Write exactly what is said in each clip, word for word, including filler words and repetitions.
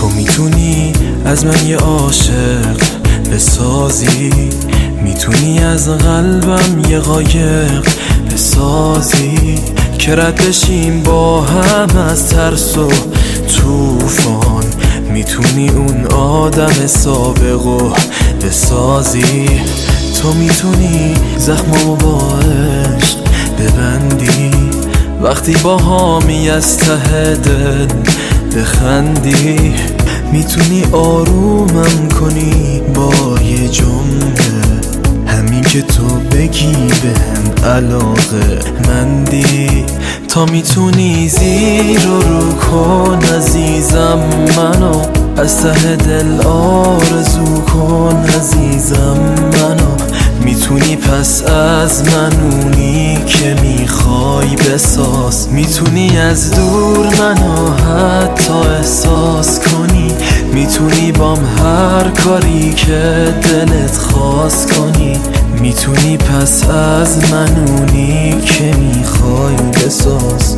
تو میتونی از من یه عاشق بسازی، میتونی از قلبم یه قایق بسازی که رد بشیم با هم از ترس و توفان. میتونی اون آدم سابقو بسازی. تو میتونی زخمامو با عشق ببندی، وقتی با هامی از ته دل بخندی. میتونی آرومم کنی با یه جمله، همین که تو بگی بهم علاقه مندی. تا میتونی زیر و رو کن عزیزم منو، از ته دل آرزو کن عزیزم منو. میتونی پس از من اونی که میخوای بساز، میتونی از دور منو حتی احساس کنی، میتونی بام هر کاری که دلت خواست کنی. میتونی پس از من اونی که میخوای بساز.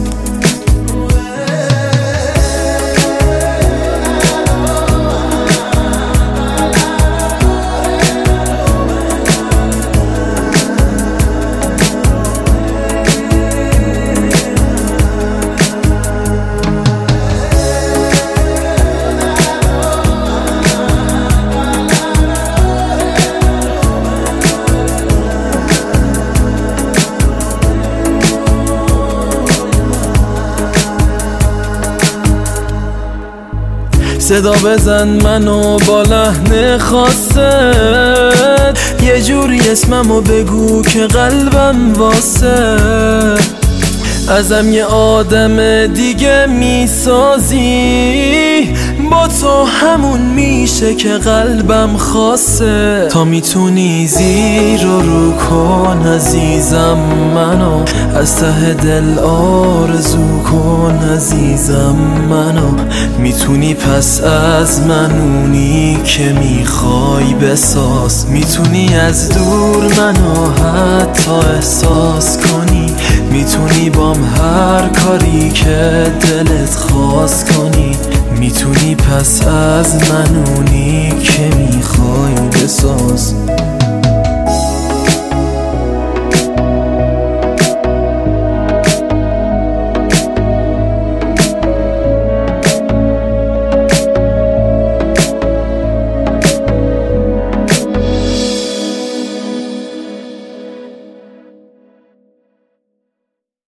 صدا بزن منو با لحن خاصت، یه جوری اسممو بگو که قلبم واسه. ازم یه آدم دیگه میسازی، با تو همون میشه که قلبم خواسته. تا میتونی زیر و رو کن عزیزم منو، از ته دل آرزو کن عزیزم منو. میتونی پس از من اونی که میخوای بساز، میتونی از دور منو حتی احساس کنی، میتونی بام هر کاری که دلت خواست کنی. میتونی پس از من اونی که میخوای بساز.